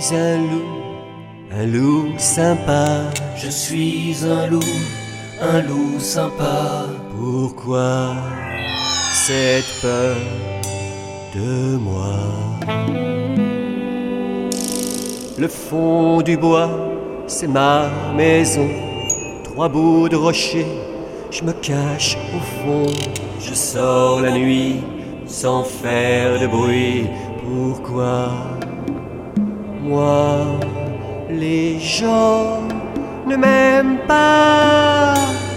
un loup sympa. Je suis un loup sympa. Pourquoi cette peur de moi? Le fond du bois, c'est ma maison. 3 bouts de rocher, je me cache au fond. Je sors la nuit sans faire de bruit. Pourquoi moi, les gens ne m'aiment pas?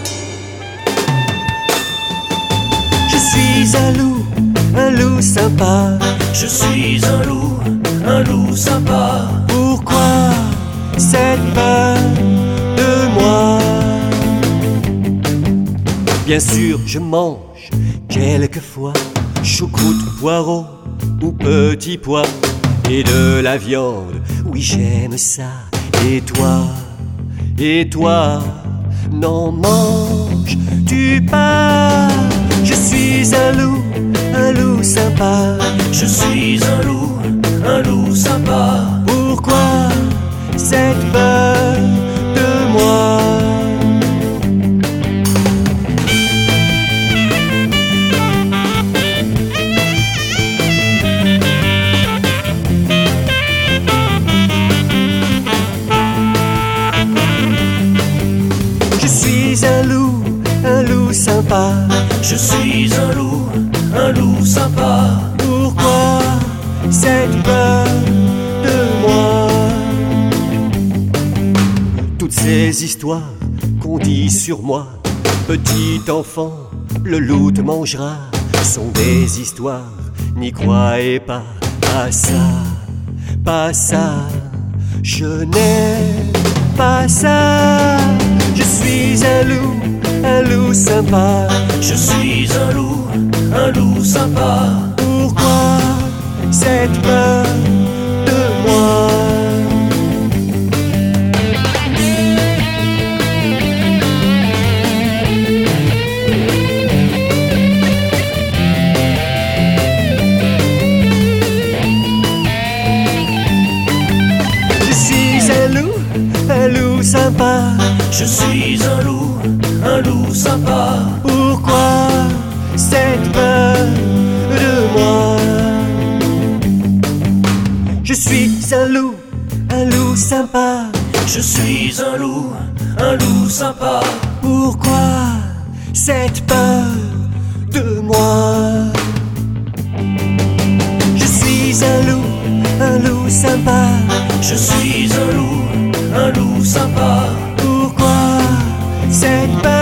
Je suis un loup sympa. Je suis un loup sympa. Pourquoi cette peur de moi? Bien sûr, je mange quelquefois choucroute, poireaux ou petits pois et de la viande. Oui, j'aime ça. Et toi, n'en manges-tu pas? Je suis un loup sympa. Je suis un loup sympa. Pourquoi cette peur de moi? Je suis un loup sympa. Je suis un loup sympa. Pourquoi cette peur de moi? Toutes ces histoires qu'on dit sur moi, petit enfant, le loup te mangera, sont des histoires, n'y croyez pas à ça, pas ça. Je n'aime pas ça. Je suis un loup sympa. Je suis un loup sympa. Pourquoi cette peur de moi? Je suis un loup sympa. Je suis un loup sympa. Pourquoi cette peur de moi? Je suis un loup sympa. Je suis un loup sympa. Pourquoi cette peur de moi? Je suis un loup sympa. Je suis un loup sympa. Pourquoi cette peur?